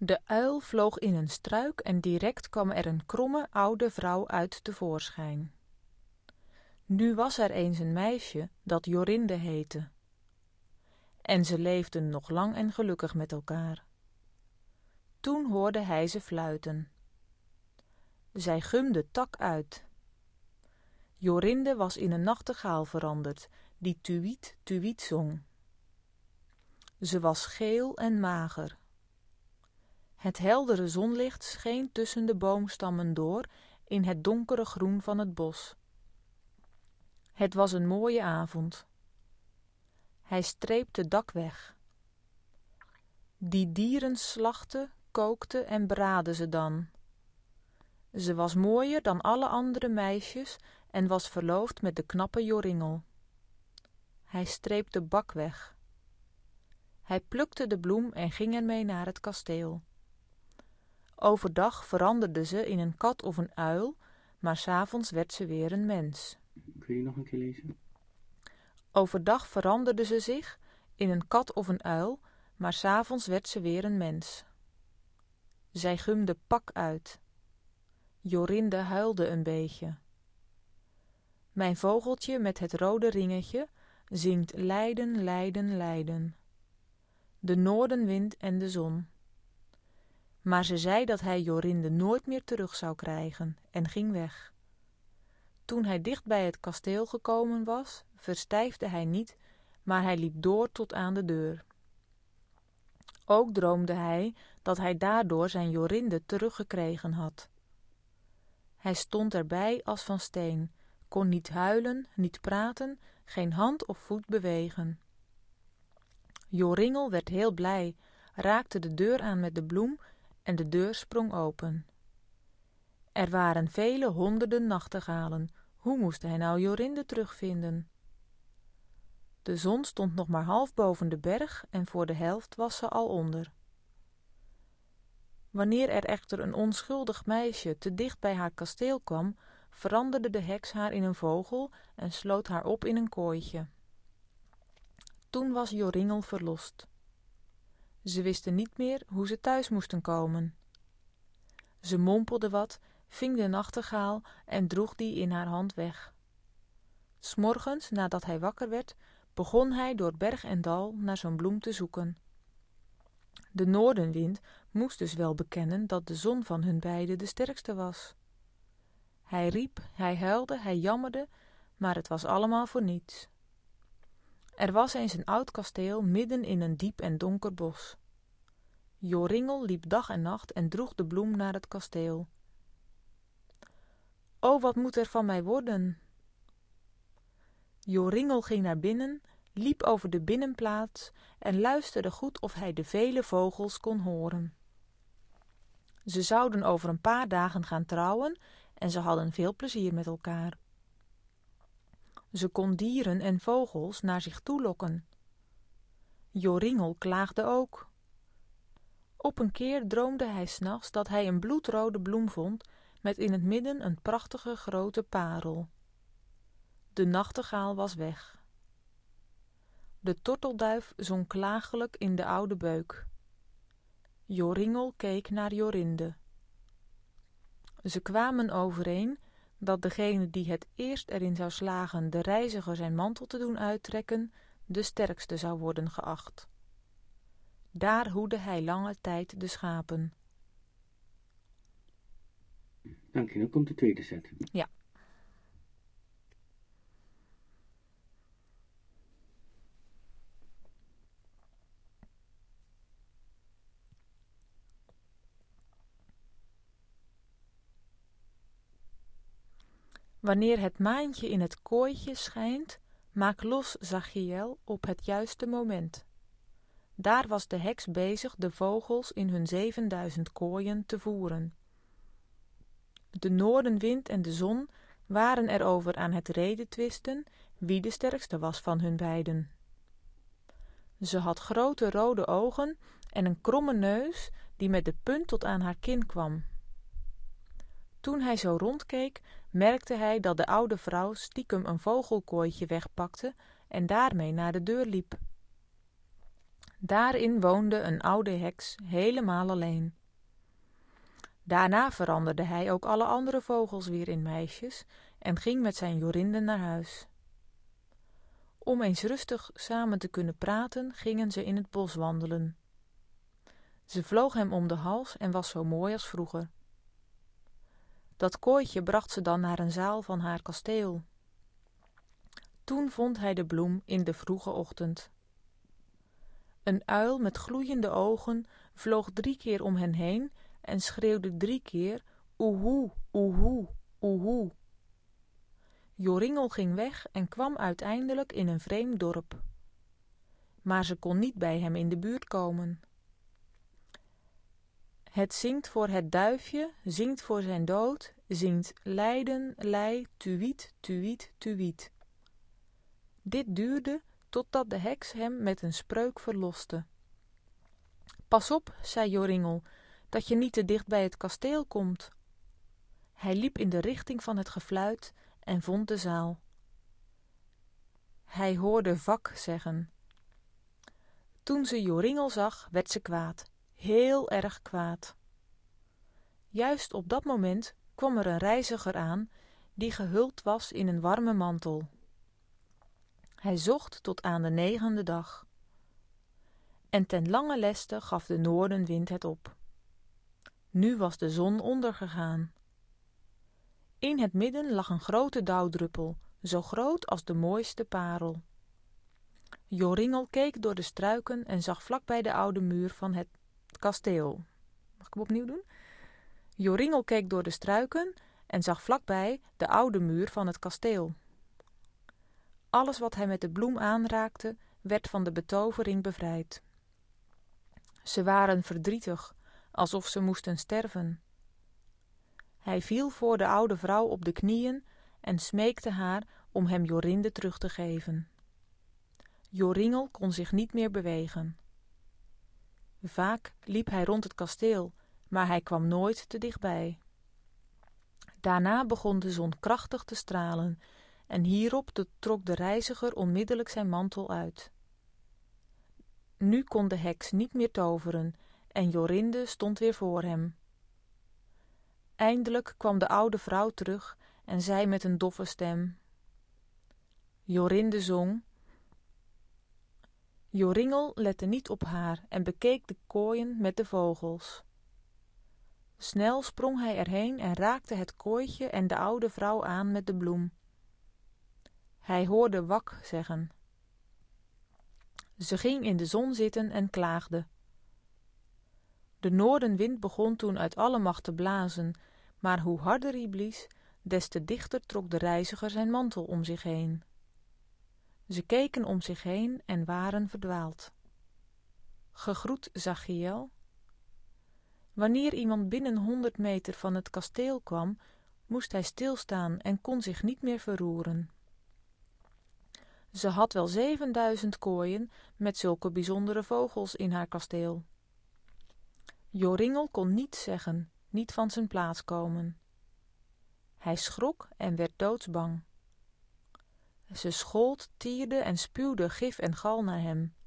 De uil vloog in een struik en direct kwam er een kromme oude vrouw uit tevoorschijn. Nu was er eens een meisje dat Jorinde heette. En ze leefden nog lang en gelukkig met elkaar. Toen hoorde hij ze fluiten. Zij gumde tak uit. Jorinde was in een nachtegaal veranderd, die tuïet, tuïet zong. Ze was geel en mager. Het heldere zonlicht scheen tussen de boomstammen door in het donkere groen van het bos. Het was een mooie avond. Hij streepte dak weg. Die dieren slachtte, kookte en braadde ze dan. Ze was mooier dan alle andere meisjes en was verloofd met de knappe Joringel. Hij streepte bak weg. Hij plukte de bloem en ging ermee naar het kasteel. Overdag veranderde ze in een kat of een uil, maar 's avonds werd ze weer een mens. Kun je nog een keer lezen? Overdag veranderde ze zich in een kat of een uil, maar 's avonds werd ze weer een mens. Zij gumde pak uit. Jorinde huilde een beetje. Mijn vogeltje met het rode ringetje zingt lijden, lijden, lijden. De noordenwind en de zon. Maar ze zei dat hij Jorinde nooit meer terug zou krijgen en ging weg. Toen hij dicht bij het kasteel gekomen was, verstijfde hij niet, maar hij liep door tot aan de deur. Ook droomde hij dat hij daardoor zijn Jorinde teruggekregen had. Hij stond erbij als van steen, kon niet huilen, niet praten, geen hand of voet bewegen. Joringel werd heel blij, raakte de deur aan met de bloem en de deur sprong open. Er waren vele honderden nachtegalen. Hoe moest hij nou Jorinde terugvinden? De zon stond nog maar half boven de berg en voor de helft was ze al onder. Wanneer er echter een onschuldig meisje te dicht bij haar kasteel kwam, veranderde de heks haar in een vogel en sloot haar op in een kooitje. Toen was Joringel verlost. Ze wisten niet meer hoe ze thuis moesten komen. Ze mompelde wat, ving de nachtegaal en droeg die in haar hand weg. 'S Morgens, nadat hij wakker werd, begon hij door berg en dal naar zo'n bloem te zoeken. De noordenwind moest dus wel bekennen dat de zon van hun beiden de sterkste was. Hij riep, hij huilde, hij jammerde, maar het was allemaal voor niets. Er was eens een oud kasteel midden in een diep en donker bos. Joringel liep dag en nacht en droeg de bloem naar het kasteel. O, wat moet er van mij worden? Joringel ging naar binnen, liep over de binnenplaats en luisterde goed of hij de vele vogels kon horen. Ze zouden over een paar dagen gaan trouwen en ze hadden veel plezier met elkaar. Ze kon dieren en vogels naar zich toe lokken. Joringel klaagde ook. Op een keer droomde hij 's nachts dat hij een bloedrode bloem vond met in het midden een prachtige grote parel. De nachtegaal was weg. De tortelduif zong klagelijk in de oude beuk. Joringel keek naar Jorinde. Ze kwamen overeen dat degene die het eerst erin zou slagen de reiziger zijn mantel te doen uittrekken, de sterkste zou worden geacht. Daar hoedde hij lange tijd de schapen. Dank je, dan komt de tweede set. Ja. Wanneer het maantje in het kooitje schijnt, maak los Zachiël op het juiste moment. Daar was de heks bezig de vogels in hun 7000 kooien te voeren. De noordenwind en de zon waren erover aan het redetwisten wie de sterkste was van hun beiden. Ze had grote rode ogen en een kromme neus die met de punt tot aan haar kin kwam. Toen hij zo rondkeek, merkte hij dat de oude vrouw stiekem een vogelkooitje wegpakte en daarmee naar de deur liep. Daarin woonde een oude heks helemaal alleen. Daarna veranderde hij ook alle andere vogels weer in meisjes en ging met zijn Jorinde naar huis. Om eens rustig samen te kunnen praten, gingen ze in het bos wandelen. Ze vloog hem om de hals en was zo mooi als vroeger. Dat kooitje bracht ze dan naar een zaal van haar kasteel. Toen vond hij de bloem in de vroege ochtend. Een uil met gloeiende ogen vloog 3 keer om hen heen en schreeuwde 3 keer oehoe, oehoe, oehoe. Joringel ging weg en kwam uiteindelijk in een vreemd dorp. Maar ze kon niet bij hem in de buurt komen. Het zingt voor het duifje, zingt voor zijn dood, zingt lijden, lei, tuïet, tuïet, tuïet. Dit duurde totdat de heks hem met een spreuk verloste. Pas op, zei Joringel, dat je niet te dicht bij het kasteel komt. Hij liep in de richting van het gefluit en vond de zaal. Hij hoorde vak zeggen. Toen ze Joringel zag, werd ze kwaad, heel erg kwaad. Juist op dat moment kwam er een reiziger aan die gehuld was in een warme mantel. Hij zocht tot aan de 9e dag. En ten lange leste gaf de noordenwind het op. Nu was de zon ondergegaan. In het midden lag een grote dauwdruppel, zo groot als de mooiste parel. Joringel keek door de struiken en zag vlakbij de oude muur van het kasteel. Mag ik hem opnieuw doen? Joringel keek door de struiken en zag vlakbij de oude muur van het kasteel. Alles wat hij met de bloem aanraakte, werd van de betovering bevrijd. Ze waren verdrietig, alsof ze moesten sterven. Hij viel voor de oude vrouw op de knieën en smeekte haar om hem Jorinde terug te geven. Joringel kon zich niet meer bewegen. Vaak liep hij rond het kasteel, maar hij kwam nooit te dichtbij. Daarna begon de zon krachtig te stralen en hierop trok de reiziger onmiddellijk zijn mantel uit. Nu kon de heks niet meer toveren en Jorinde stond weer voor hem. Eindelijk kwam de oude vrouw terug en zei met een doffe stem. Jorinde zong. Joringel lette niet op haar en bekeek de kooien met de vogels. Snel sprong hij erheen en raakte het kooitje en de oude vrouw aan met de bloem. Hij hoorde wak zeggen. Ze ging in de zon zitten en klaagde. De noordenwind begon toen uit alle macht te blazen, maar hoe harder hij blies, des te dichter trok de reiziger zijn mantel om zich heen. Ze keken om zich heen en waren verdwaald. Gegroet, Zachiel. Wanneer iemand binnen 100 meter van het kasteel kwam, moest hij stilstaan en kon zich niet meer verroeren. Ze had wel 7000 kooien met zulke bijzondere vogels in haar kasteel. Joringel kon niets zeggen, niet van zijn plaats komen. Hij schrok en werd doodsbang. Ze schold, tierde en spuwde gif en gal naar hem.